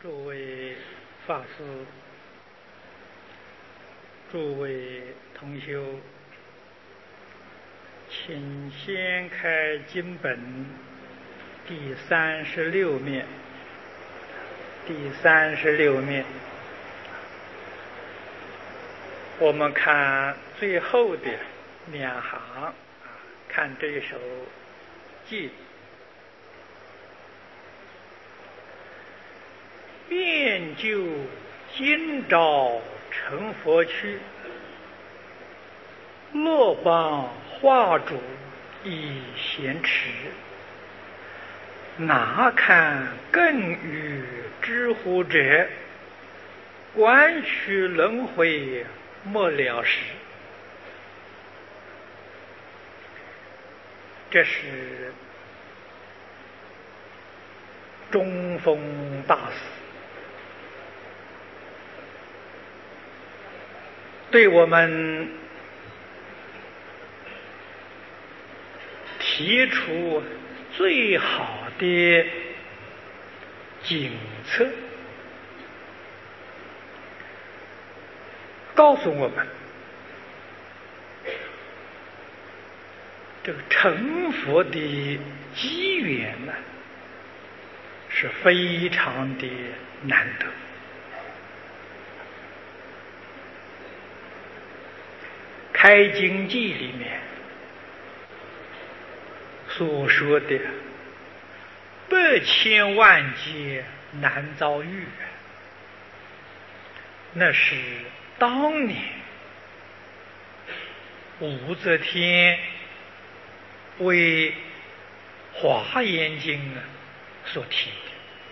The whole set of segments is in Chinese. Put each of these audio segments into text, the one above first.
诸位法师、诸位同修，请先开经本第36面。第36面，我们看最后的两行看这一首偈。便就今朝成佛趣，落帮画主已闲迟。哪堪更与知乎者，观取轮回莫了时。这是中峰大师对我们提出最好的警策，告诉我们这个成佛的机缘呢，是非常的难得。开经记里面所说的百千万劫难遭遇，那是当年武则天为华严经所提的。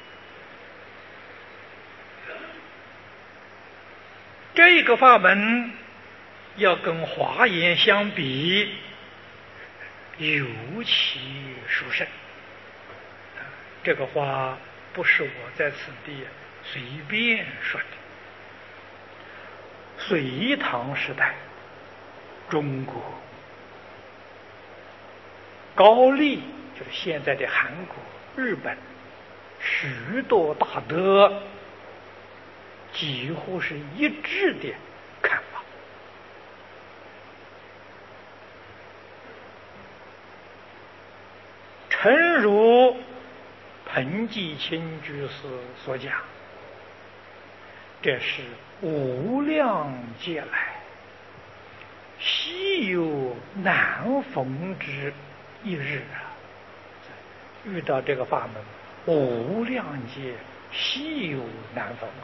这个法门要跟华严相比，尤其殊胜。这个话不是我在此地随便说的。隋唐时代，中国高丽，就是现在的韩国、日本，许多大德几乎是一致的看法。诚如彭济清居士所讲，这是无量劫来稀有难逢之一日遇到这个法门，无量劫稀有难逢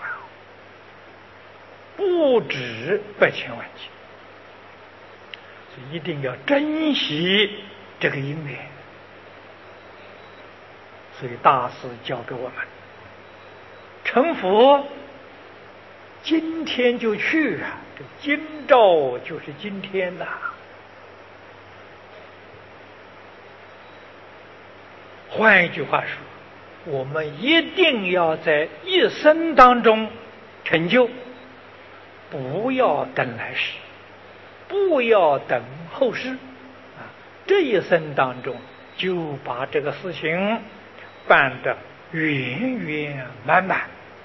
不止百千万劫，所以一定要珍惜这个因缘。所以大师教给我们，成佛今天就去这今朝就是今天换一句话说，我们一定要在一生当中成就，不要等来世，不要等后世这一生当中就把这个事情办得圆圆满满。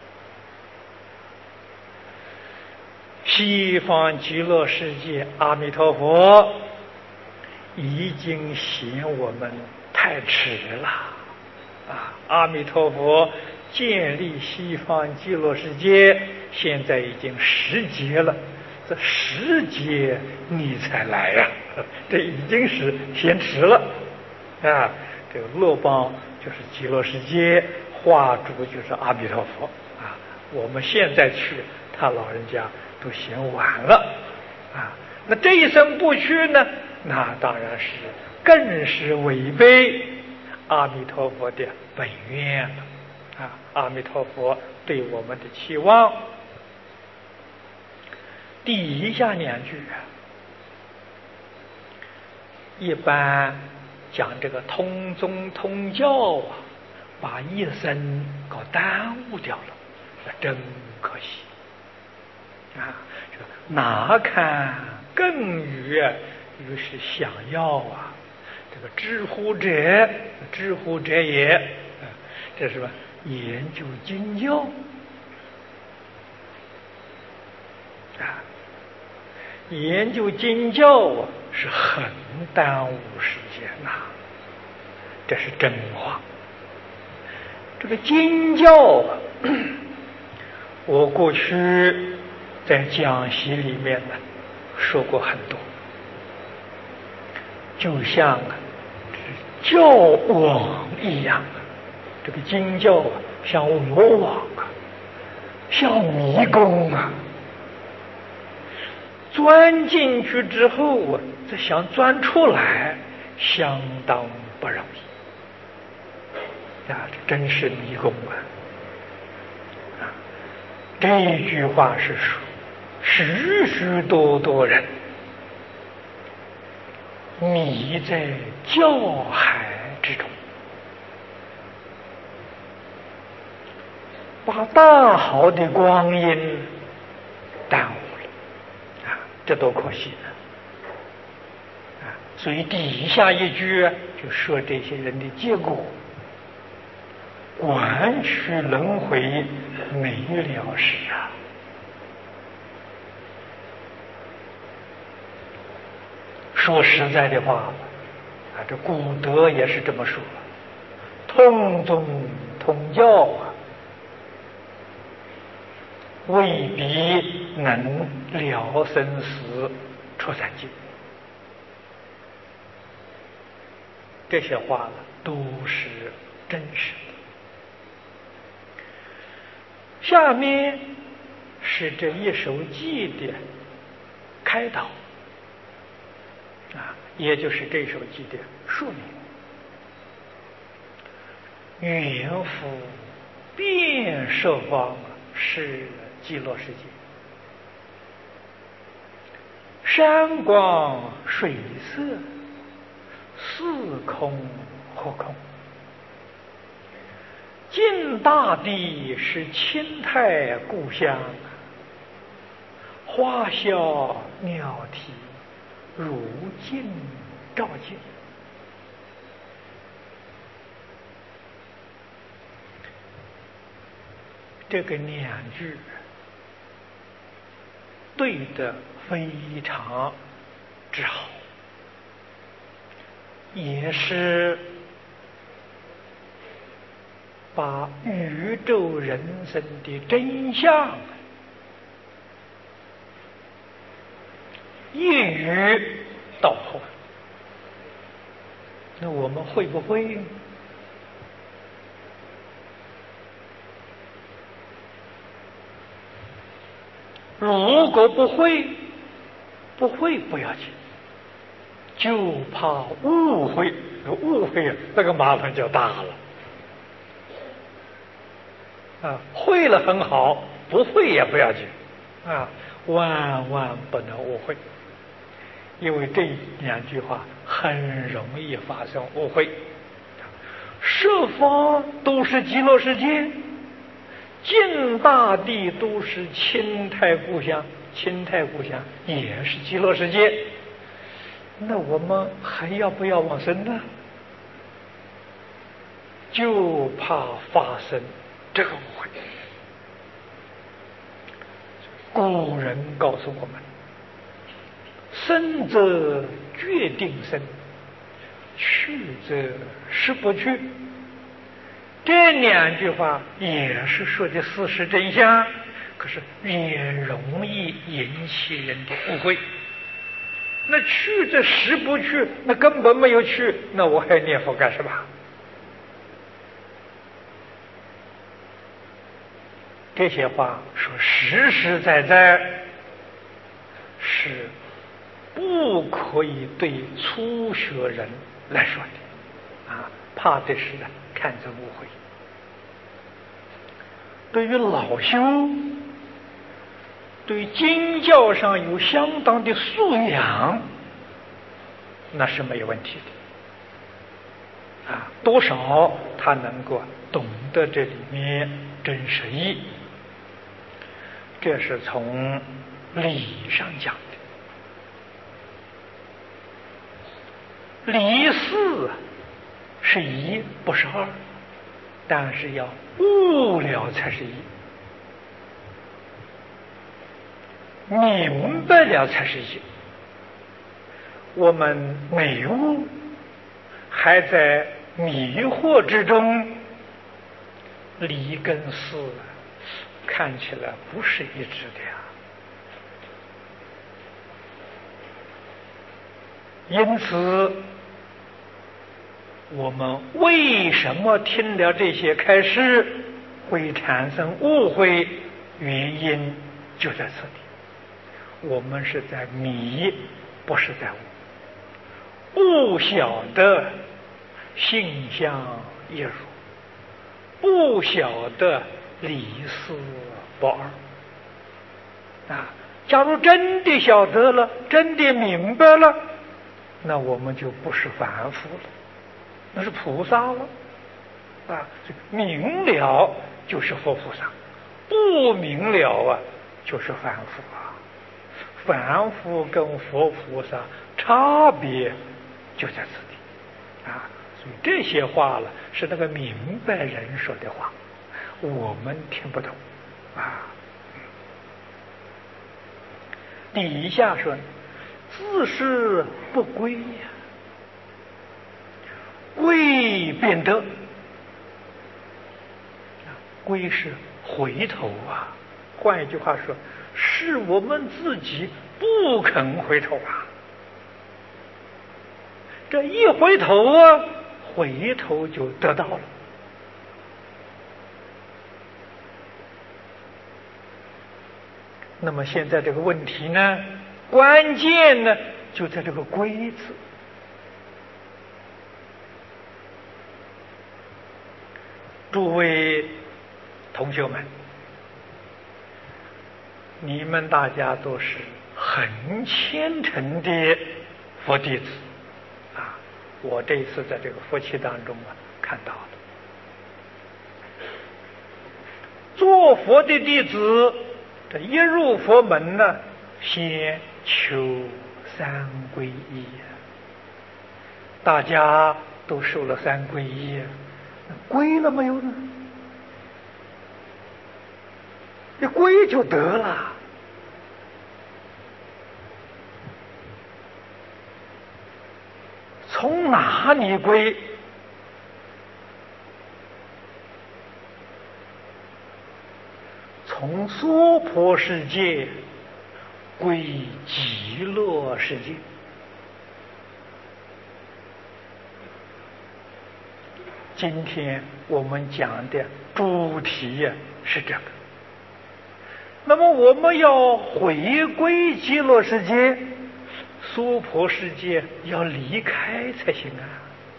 西方极乐世界阿弥陀佛已经嫌我们太迟了阿弥陀佛建立西方极乐世界现在已经10劫了，这10劫你才来这已经是嫌迟了这个乐邦就是极乐世界，化主就是阿弥陀佛我们现在去，他老人家都嫌晚了那这一生不去呢，那当然是更是违背阿弥陀佛的本愿了阿弥陀佛对我们的期望。底下2句一般讲这个通宗通教把一生搞耽误掉了，真可惜哪堪更于是想要这个知乎者也，这是吧？研究经教研究经教啊，是很耽误时间呐，这是真话。这个经教啊，我过去在讲习里面呢说过很多，就像教网一样，这个经教啊，像罗网啊，像迷宫啊。钻进去之后啊，再想钻出来，相当不容易啊！这真是迷宫啊！这一句话是说，许许多多人迷在教海之中，把大好的光阴耽误。这多可惜啊！所以底下一句就说这些人的结果，弯曲轮回，没了时啊！说实在的话啊，这古德也是这么说，通宗通教啊，未必能了生死出三界。这些话都是真实的。下面是这一首偈的开导啊，也就是这首偈的说明。缘复遍十方是极乐世界，山光水色，四空何空。尽大地是清泰故乡，花笑鸟啼，如镜照见。这个两句对得非常之好，也是把宇宙人生的真相一语道破。那我们会不会？如果不会不要紧，就怕误会，误会那个麻烦就大了。啊，会了很好，不会也不要紧，啊，万万不能误会，因为这两句话很容易发生误会。十方都是极乐世界，尽大地都是清泰故乡，清泰故乡也是极乐世界，那我们还要不要往生呢？就怕发生这个误会。古人告诉我们，生则决定生，去则实不去。这两句话也是说的事实真相，可是也容易引起人的误会。那去这实不去，那根本没有去，那我还念佛干什么？这些话说实实在在，是不可以对初学人来说的啊，怕的是呢看着误会。对于老修，对经教上有相当的素养，那是没有问题的啊，多少他能够懂得这里面真实意，这是从理上讲的。理四是一，不是二，但是要悟了才是一。 明白了才是因。我们没悟，还在迷惑之中，理跟事看起来不是一致的呀。因此，我们为什么听了这些开示会产生误会？原因就在这里，我们是在迷，不是在悟，不晓得性相一如，不晓得理事不二啊！假如真的晓得了，真的明白了，那我们就不是凡夫了，那是菩萨了啊！明了就是佛菩萨，不明了啊就是凡夫啊。凡夫跟佛菩萨差别就在此地啊！所以这些话了是那个明白人说的话，我们听不懂啊。底下说自是不归呀，归便得，归是回头啊。换一句话说，是我们自己不肯回头啊。这一回头啊，回头就得到了。那么现在这个问题呢，关键呢就在这个归字。诸位同学们，你们大家都是很虔诚的佛弟子啊！我这一次在这个佛期当中啊看到的，做佛的弟子，这一入佛门呢，先求三皈依，大家都受了三皈依，皈了没有呢？一皈就得了。从哪里归？从娑婆世界归极乐世界。今天我们讲的主题呀是这个。那么我们要回归极乐世界，娑婆世界要离开才行啊。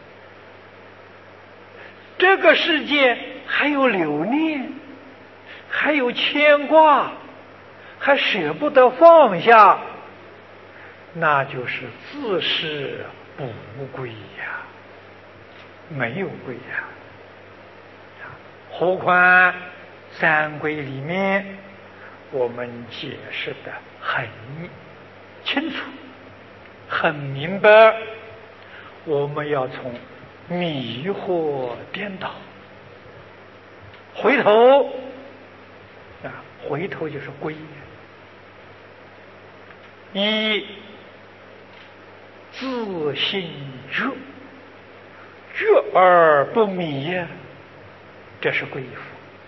这个世界还有留念，还有牵挂，还舍不得放下，那就是自是不归呀，没有归呀。何况三归里面我们解释的很清楚，很明白，我们要从迷惑颠倒回头啊，回头就是归。一自信觉，觉而不迷呀，这是归佛。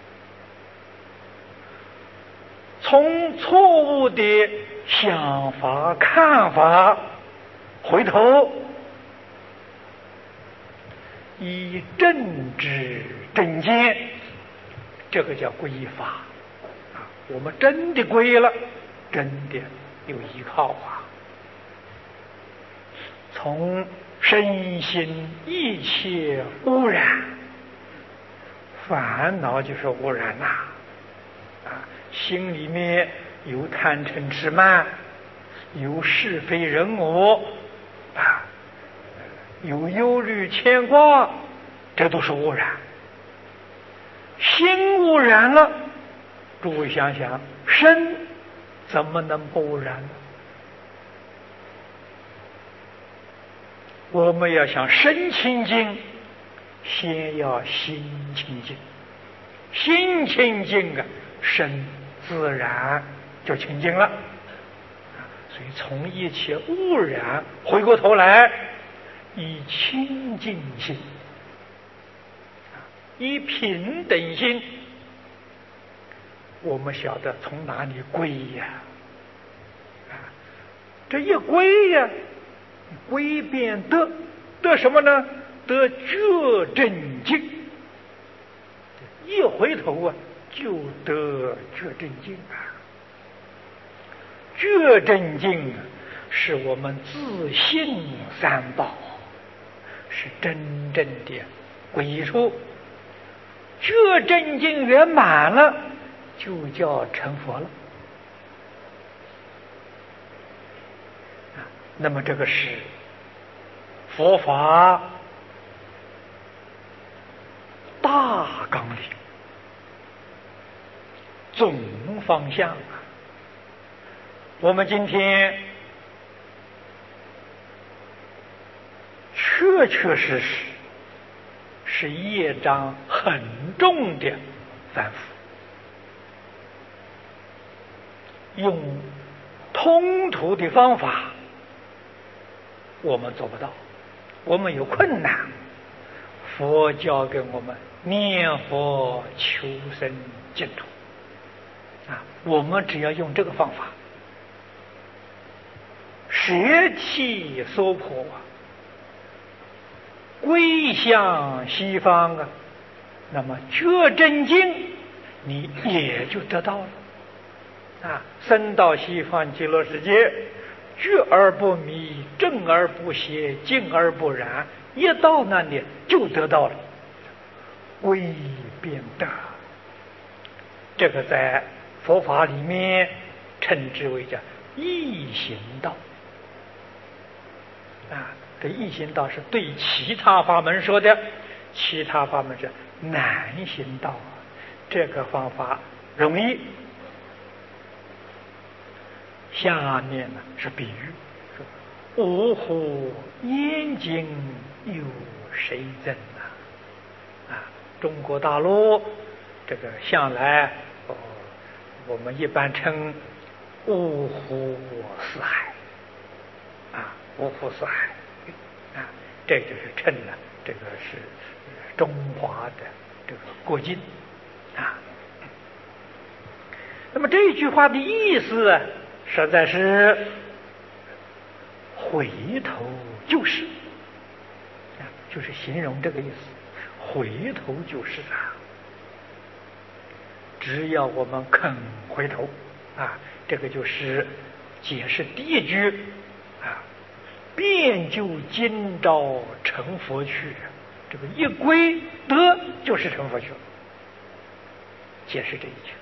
从错误的想法看法回头，以正知正见，这个叫皈依法啊！我们真的皈依了，真的有依靠啊！从身心一切污染，烦恼就是污染呐啊！心里面有贪嗔痴慢，有是非人我啊，有忧虑牵挂，这都是污染。心污染了，诸位想想，身怎么能不污染呢？我们要想身清净，先要心清净。心清净啊，身自然就清净了所以从一切污染回过头来，以清净心，以平等心，我们晓得从哪里归呀？这一归呀，归变得什么呢？得觉真境。一回头啊，就得觉真境啊。觉真境是我们自信三宝，是真正的归处。觉真境圆满了，就叫成佛了。那么这个是佛法大纲领、总方向啊。我们今天确确实实是业障很重的凡夫，用通途的方法我们做不到，我们有困难。佛教给我们念佛求生净土啊，我们只要用这个方法，舍弃娑婆，归向西方啊，那么觉真经你也就得到了啊！生到西方极乐世界，觉而不迷，正而不邪，净而不染，一到那里就得到了归变得。这个在佛法里面称之为叫易行道啊。这易行道是对其他法门说的，其他法门是难行道，这个方法容易。下面呢是比喻，说呜呼，燕京有谁人啊？中国大陆这个向来我们一般称五湖四海啊，五湖四海啊，这就是称了这个是中华的这个国境啊。那么这句话的意思啊，实在是回头就是啊，就是形容这个意思，回头就是啊。只要我们肯回头啊，这个就是解释第一句啊，便就今朝成佛去，这个一归得就是成佛去了。解释这一句，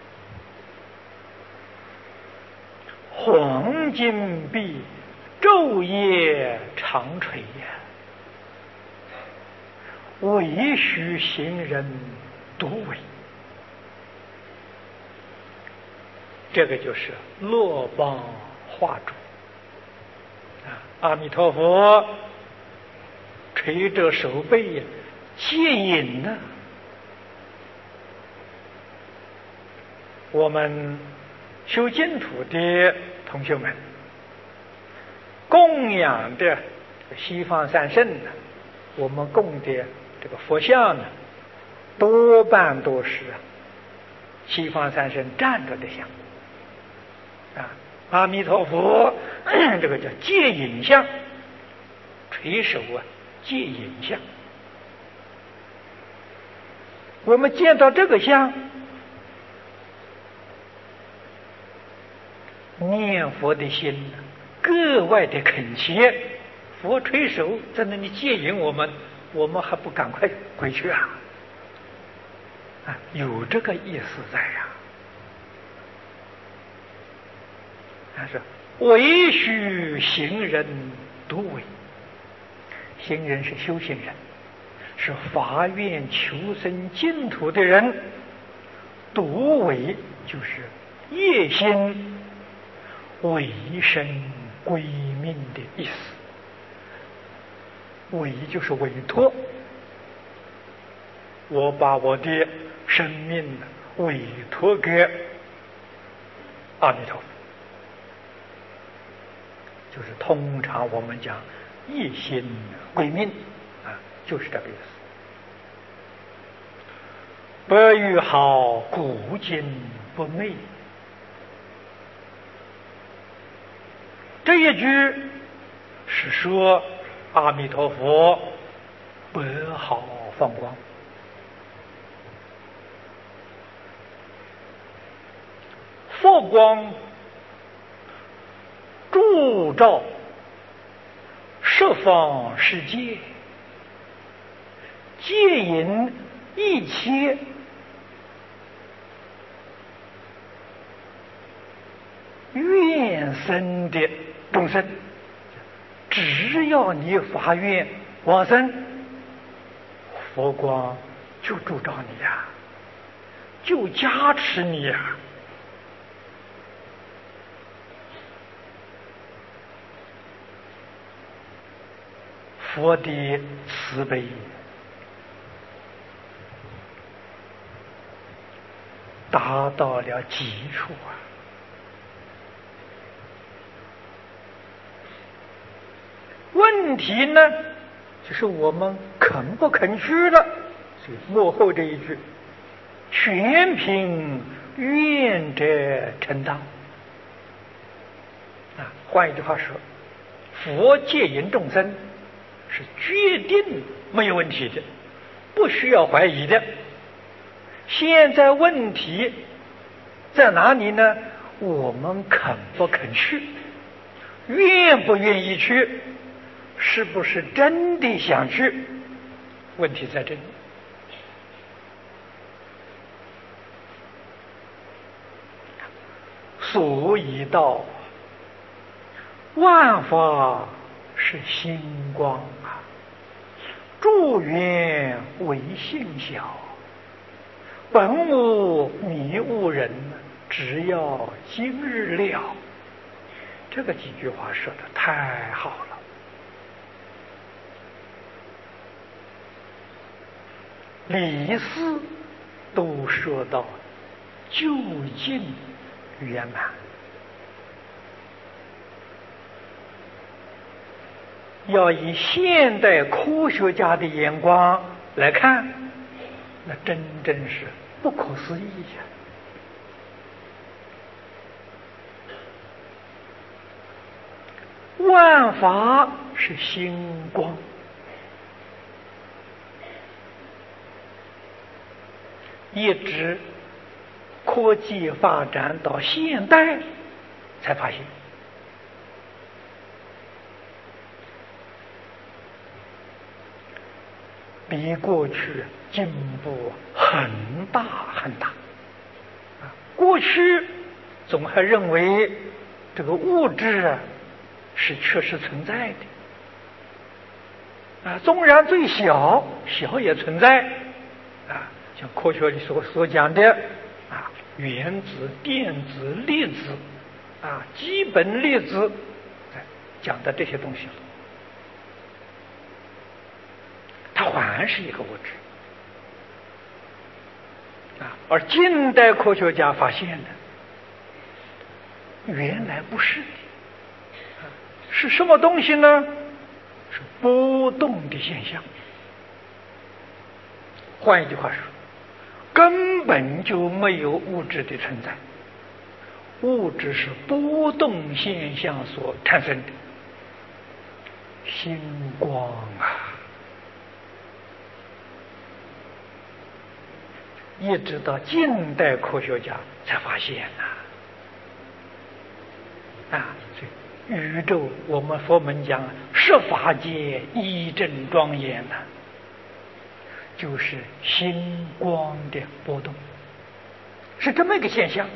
黄金币昼夜长垂呀，唯须行人独为。这个就是落邦化主啊！阿弥陀佛垂着手背接引呢。我们修净土的同学们供养的西方三圣呢，我们供的这个佛像呢，多半都是西方三圣站着的像。阿弥陀佛这个叫接引像，垂手啊接引像。我们见到这个像，念佛的心格外的恳切，佛垂手在那里接引我们，我们还不赶快回去啊？有这个意思在呀。他说唯须行人独为，行人是修行人，是发愿求生净土的人，独为就是业心委身归命的意思。委就是委托，我把我的生命委托给阿弥陀佛就是通常我们讲一心归命啊，就是这个意思。白玉好，古今不昧。这一句是说阿弥陀佛白好放光，佛光铸照十方世界，接引一切愿生的众生，只要你发愿往生，佛光就铸照你呀，就加持你呀。佛的慈悲达到了极处啊！问题呢，就是我们肯不肯去了。所以幕后这一句，全凭愿者承当啊。换一句话说，佛接引众生是决定没有问题的，不需要怀疑的。现在问题在哪里呢？我们肯不肯去，愿不愿意去，是不是真的想去？问题在这里。所以道万法是心光啊，诸缘为性小，本无迷悟人，只要今日了。这个几句话说的太好了。理事都说到究竟圆满，要以现代科学家的眼光来看，那真是不可思议呀！万法是星光，一直科技发展到现代才发现，比过去进步很大很大。过去总还认为这个物质啊是确实存在的啊，纵然最小也存在啊，像科学里所讲的啊，原子、电子、粒子啊，基本粒子讲的这些东西，它还是一个物质啊。而近代科学家发现的，原来不是的，是什么东西呢？是波动的现象。换一句话说，根本就没有物质的存在，物质是波动现象所产生的。星光啊，一直到近代科学家才发现啊，所以宇宙我们佛门讲十法界一真庄严就是星光的波动，是这么一个现象。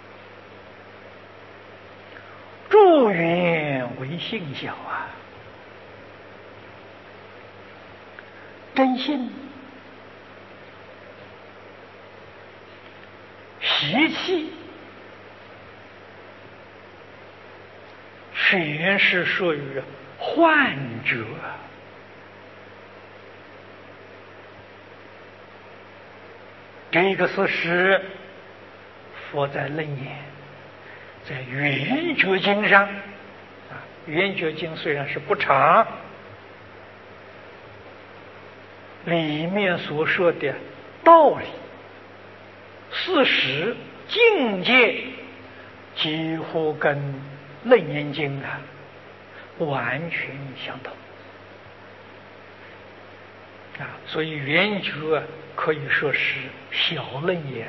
诸缘为性小啊，真心习气全是属于幻觉。这个事实佛在楞严，在圆觉经上啊圆觉经虽然是不长，里面所说的道理、事实、境界，几乎跟《楞严经》完全相同所以圆觉可以说是小楞严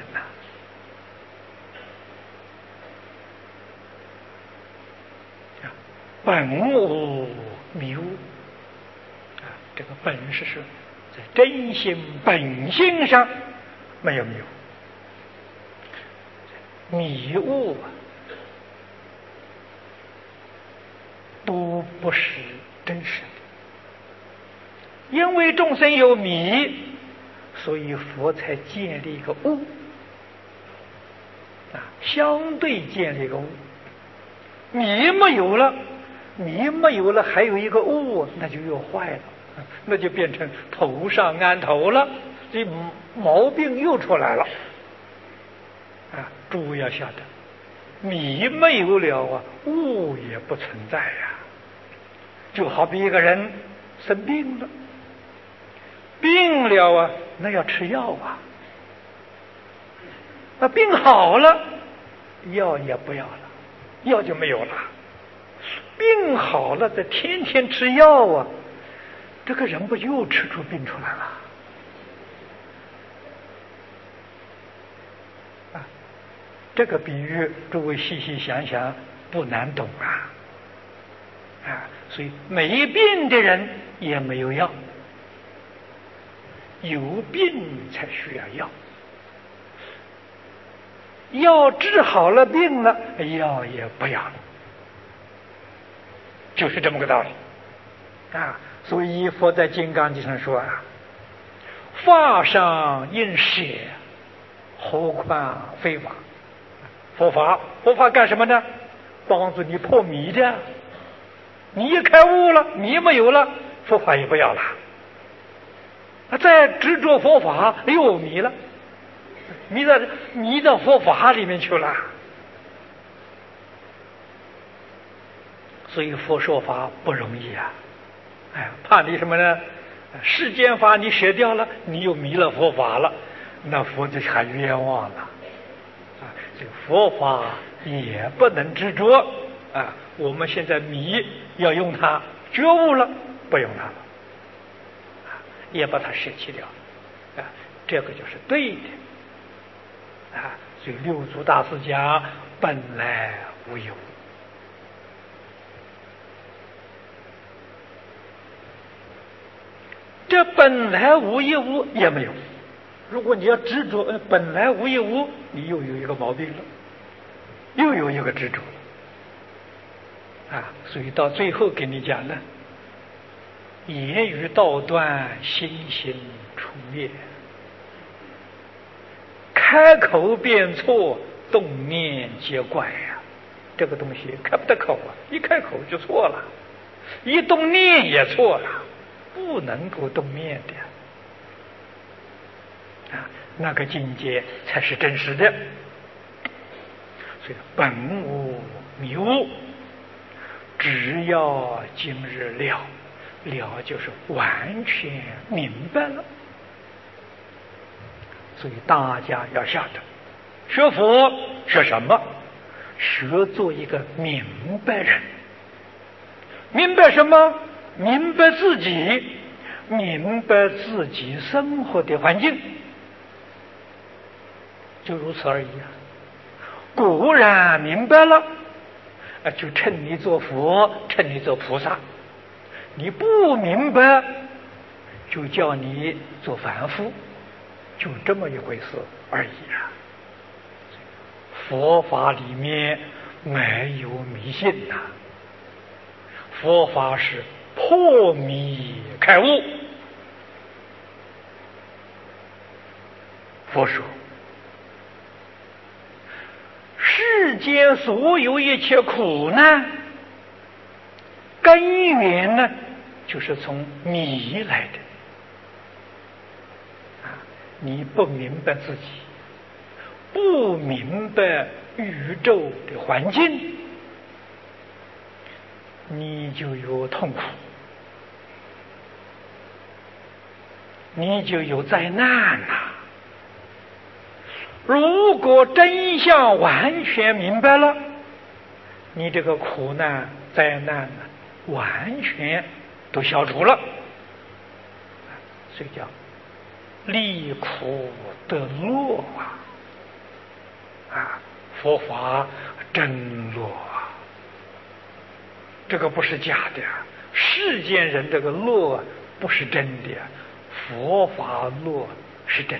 本无迷悟这个本是说在真心本性上没有迷悟，迷悟都不是真实的。因为众生有迷，所以佛才建立一个悟相对建立一个悟。迷没有了，还有一个悟，那就又坏了，那就变成头上安头了，这毛病又出来了诸位要晓得，迷没有了悟也不存在就好比一个人生病了，病了那要吃药那病好了，药也不要了，药就没有了。病好了，再天天吃药这个人不又吃出病出来了这个比喻诸位细细想想不难懂所以没病的人也没有药，有病才需要药，药治好了病了，药也不要了，就是这么个道理所以佛在《金刚经》上说法上应舍，何况非法。佛法干什么呢？帮助你破迷的。你一开悟了，迷没有了，佛法也不要了。再执着佛法又迷了，迷到佛法里面去了。所以佛说法不容易怕你什么呢？世间法你舍掉了，你又迷了佛法了，那佛就还冤枉了这个佛法也不能执着我们现在迷要用它，觉悟了不用它了也把它舍弃掉这个就是对的所以六祖大师讲本来无一物。这本来无一物也没有，如果你要执着本来无一物，你又有一个毛病了，又有一个执着所以到最后给你讲呢，言语道断，心行出灭，开口便错，动念皆怪这个东西开不得口一开口就错了，一动念也错了，不能够动念的那个境界才是真实的。所以本无迷悟，只要今日了就是完全明白了。所以大家要晓得，学佛学什么？学做一个明白人。明白什么？明白自己，明白自己生活的环境，就如此而已果然明白了就趁你做佛，趁你做菩萨。你不明白就叫你做凡夫，就这么一回事而已佛法里面没有迷信佛法是破迷开悟。佛说世间所有一切苦难根源呢，就是从迷来的你不明白自己，不明白宇宙的环境， 你就有痛苦，你就有灾难呐。如果真相完全明白了，你这个苦难灾难完全都消除了，所以叫离苦得乐啊！佛法真乐啊！这个不是假的，世间人这个乐不是真的，佛法乐是真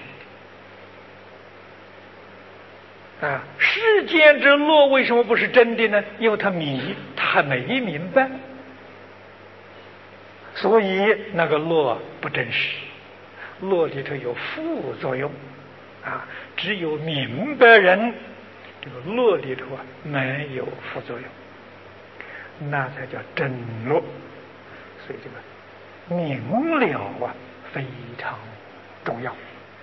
的啊！世间之乐为什么不是真的呢？因为他还没明白，所以那个乐不真实，乐里头有副作用啊！只有明白人，这个乐里头没有副作用，那才叫真乐。所以这个明了非常重要。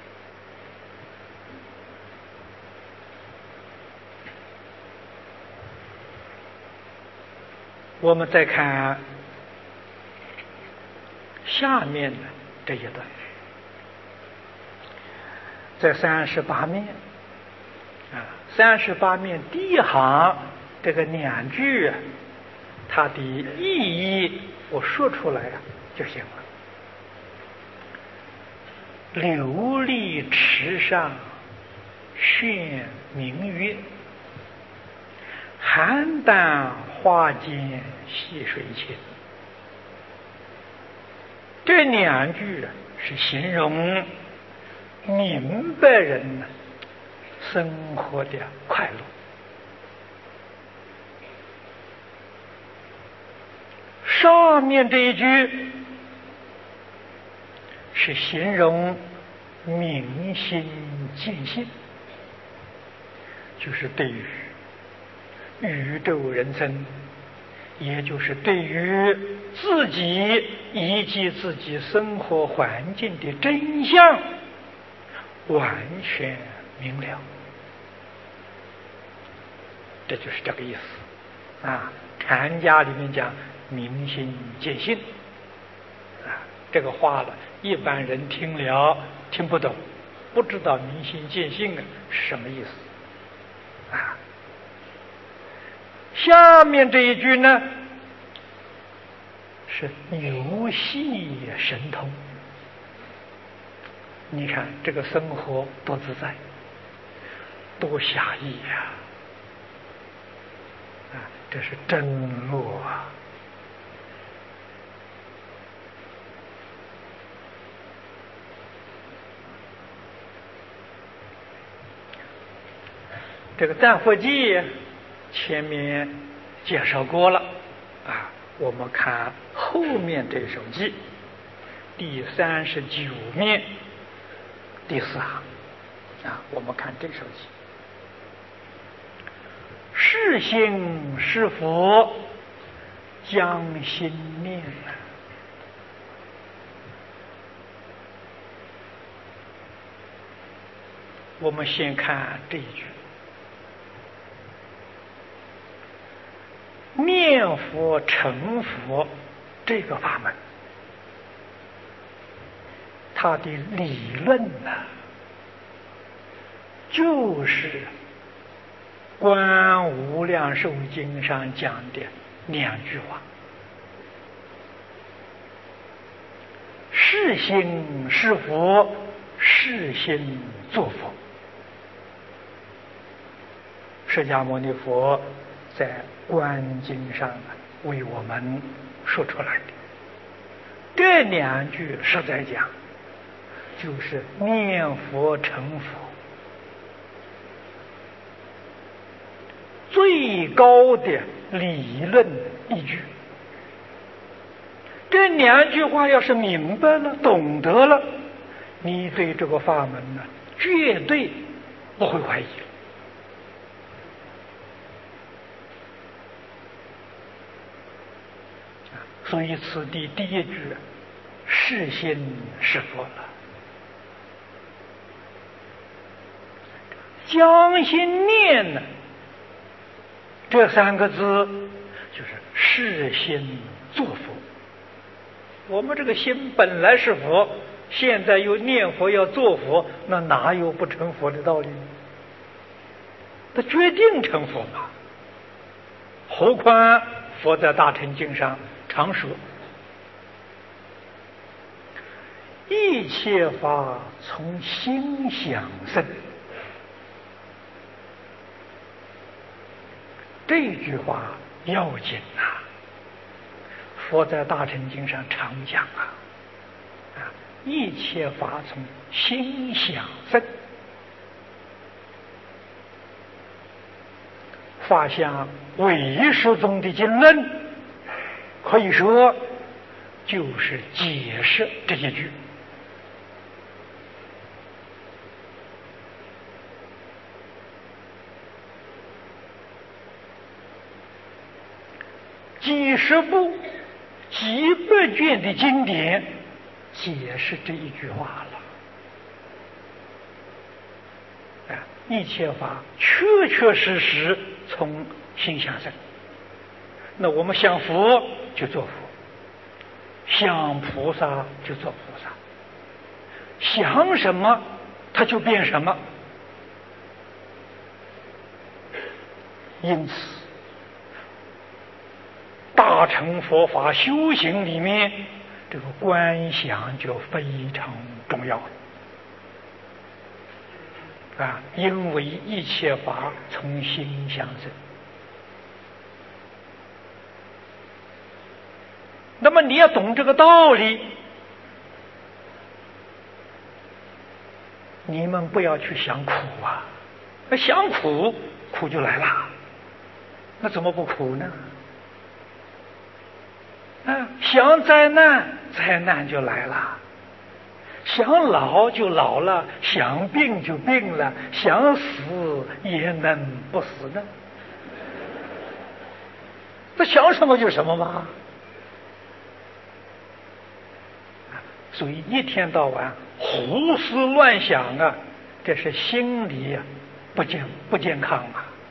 我们再看下面的这一段，在38面38面第一行这个两句它的意义我说出来就行了。琉璃池上炫明月，邯郸花间戏水前。这两句是形容明白人生活的快乐。上面这一句是形容明心见性，就是对于宇宙人生，也就是对于自己以及自己生活环境的真相完全明了，这就是这个意思啊。禅家里面讲明心见性啊，这个话了一般人听了听不懂，不知道明心见性是什么意思啊。下面这一句呢是游戏神通。你看这个生活多自在，多侠义呀！这是真乐啊！这个赞佛记前面介绍过了啊，我们看后面这首记第39面第4行啊，我们看这首记。是心是佛，将心念我们先看这一句，念佛成佛这个法门，它的理论就是观无量寿经上讲的2句话：是心是佛，是心作佛。释迦牟尼佛在观经上为我们说出来的这2句，实在讲就是念佛成佛最高的理论依据。这2句话要是明白了懂得了，你对这个法门绝对不会怀疑。所以此地第一句是心是佛了，将心念这3个字就是是心作佛。我们这个心本来是佛，现在又念佛要做佛，那哪有不成佛的道理？他决定成佛嘛。何况佛在大乘经上常说，一切法从心想生。这句话要紧啊！佛在大乘经上常讲一切法从心想生。法相唯识宗的经论，可以说就是解释这一句。几十部、几百卷的经典解释这一句话了。一切法确确实实从心想生。那我们想佛就做佛，想菩萨就做菩萨，想什么它就变什么。因此大乘佛法修行里面，这个观想就非常重要因为一切法从心想生。那么你要懂这个道理，你们不要去想苦那想苦，苦就来了，那怎么不苦呢？想灾难，灾难就来了；想老就老了，想病就病了，想死也能不死呢？这想什么就什么嘛。所以一天到晚胡思乱想这是心理不健康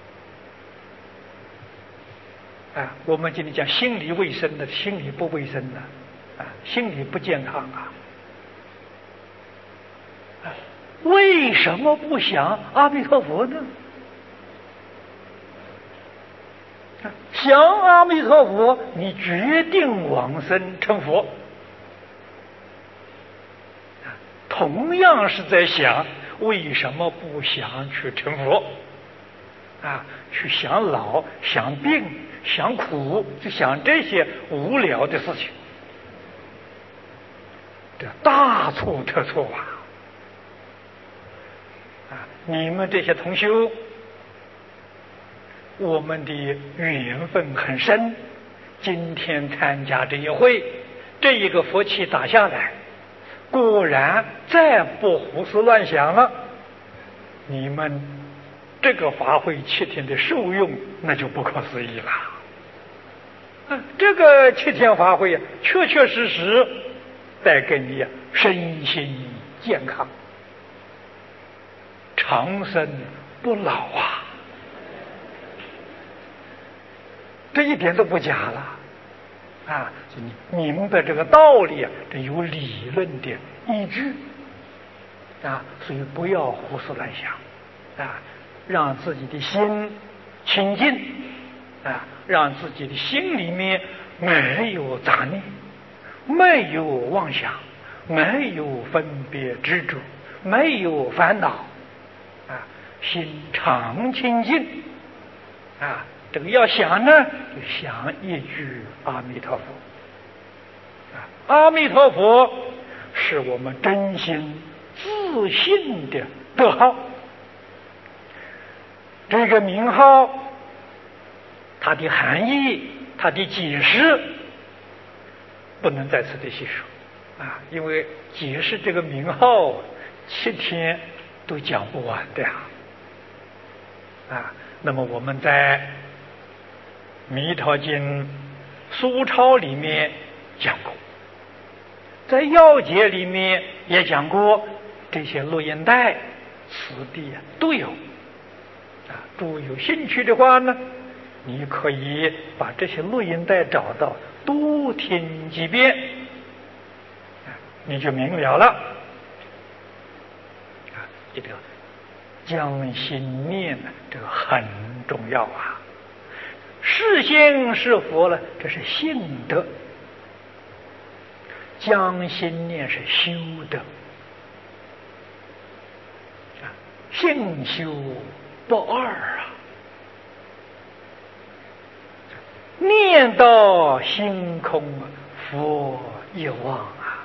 我们今天讲心理卫生的，心理不卫生的心理不健康为什么不想阿弥陀佛呢？想阿弥陀佛，你决定往生成佛。同样是在想，为什么不想去成佛？去想老、想病、想苦，就想这些无聊的事情，这大错特错你们这些同修，我们的缘分很深，今天参加这一会，这一个佛气打下来，果然再不胡思乱想了，你们这个法会7天的受用那就不可思议了。这个7天法会确确实实带给你身心健康，长生不老这一点都不假了你明白这个道理这有理论的依据所以不要胡思乱想让自己的心清净让自己的心里面没有杂念，没有妄想，没有分别执着，没有烦恼心常清净这个要想呢，就想一句阿弥陀佛阿弥陀佛是我们真心自信的德号。这个名号它的含义，它的解释不能在此的细说因为解释这个名号7天都讲不完的那么我们在弥陀经疏钞里面讲过，在要解里面也讲过，这些录音带此地都有诸位有兴趣的话呢， 你可以把这些录音带找到，多听几遍，你就明了了。这个将心念呢，这个很重要啊。是心是佛了，这是信德；将心念是修德。性修不二啊，念到心空，佛一忘啊。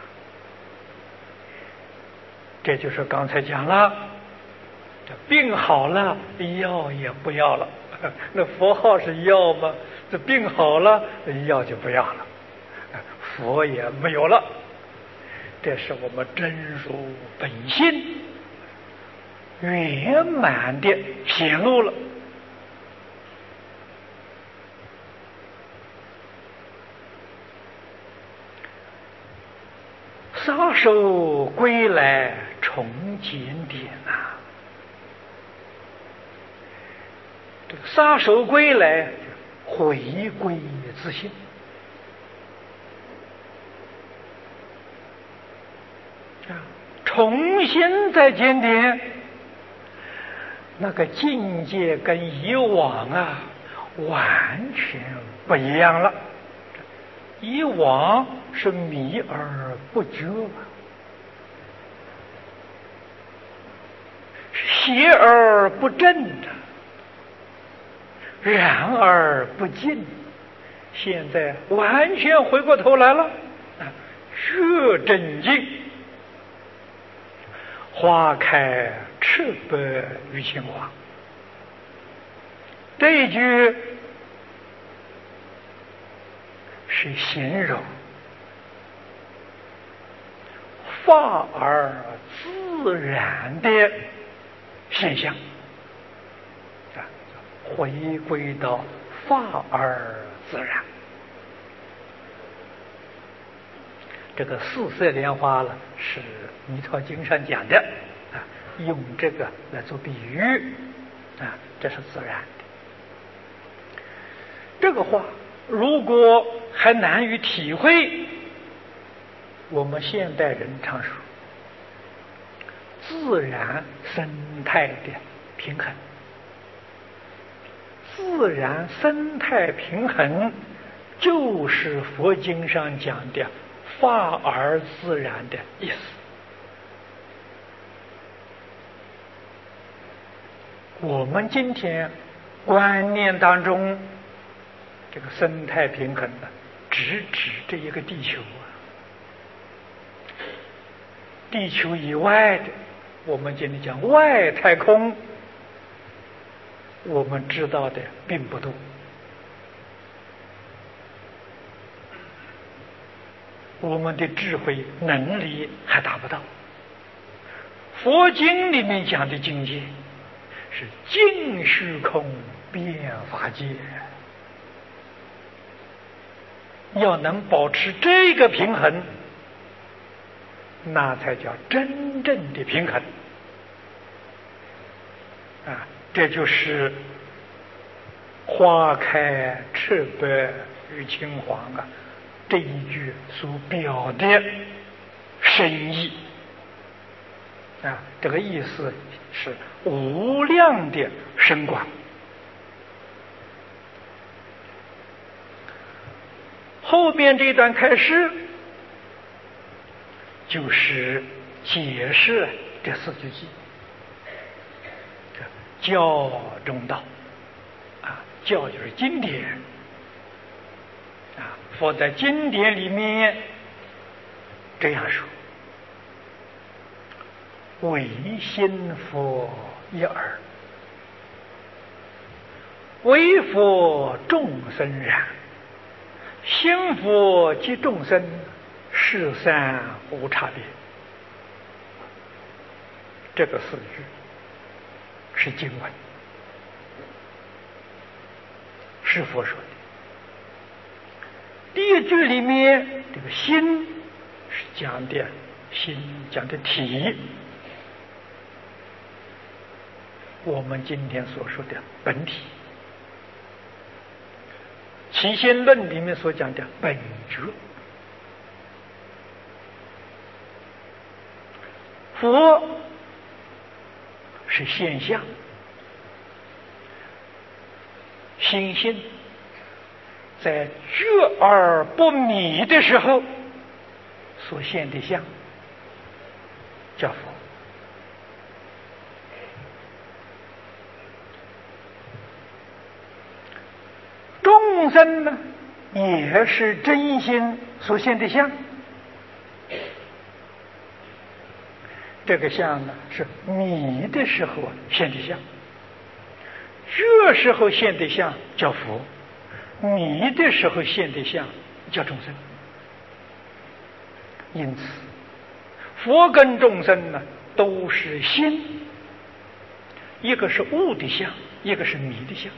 这就是刚才讲了，这病好了，药也不要了。那佛号是药吗？这病好了，药就不要了，佛也没有了。这是我们真如本性圆满的显露了。撒手归来重检点啊！这个撒手归来，回归自性啊，重新再检点。那个境界跟以往啊完全不一样了。以往是迷而不觉，是邪而不正的，然而不净。现在完全回过头来了，越正净。花开赤白于青花，这一句是形容法而自然的现象啊，回归到法而自然。这个四色莲花了，是弥陀经上讲的啊，用这个来做比喻啊，这是自然的。这个话如果还难于体会，我们现代人常说自然生态的平衡。自然生态平衡就是佛经上讲的法而自然的意思。我们今天观念当中这个生态平衡呢，只指这一个地球啊，地球以外的，我们今天讲外太空，我们知道的并不多。我们的智慧能力还达不到。佛经里面讲的境界是尽虚空遍法界，要能保持这个平衡，那才叫真正的平衡啊！这就是花开赤白于青黄啊，这一句所表的深意啊，这个意思是无量的深广。后边这段开始就是解释这四句偈，教中道啊，教就是经典啊，佛在经典里面这样说：唯心佛一耳，唯佛众生然，心佛及众生，是三无差别。这个四句是经文，是佛说的。第一句里面这个心是讲的心，讲的体，我们今天所说的本体。 起心论里面所讲的本觉。佛是现象，心性在觉而不迷的时候所现的相叫佛。众生呢，也是真心所现的相，这个相呢是迷的时候现的相，这时候现的相叫佛，迷的时候现的相叫众生。因此佛跟众生呢都是心，一个是物的相，一个是迷的相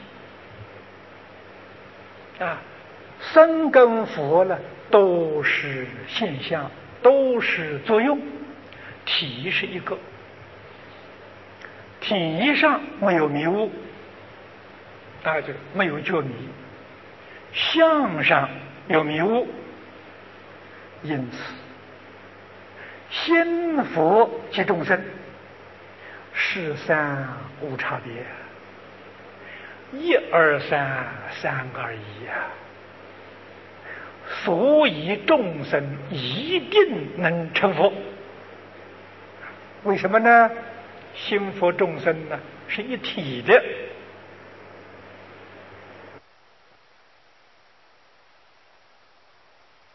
啊。生跟佛呢都是现象，都是作用，体是一个，体上没有迷雾，就没有觉迷，相上有迷雾。因此心佛及众生是三无差别，一二三，三个而已啊。所以众生一定能成佛。为什么呢？心佛众生呢是一体的，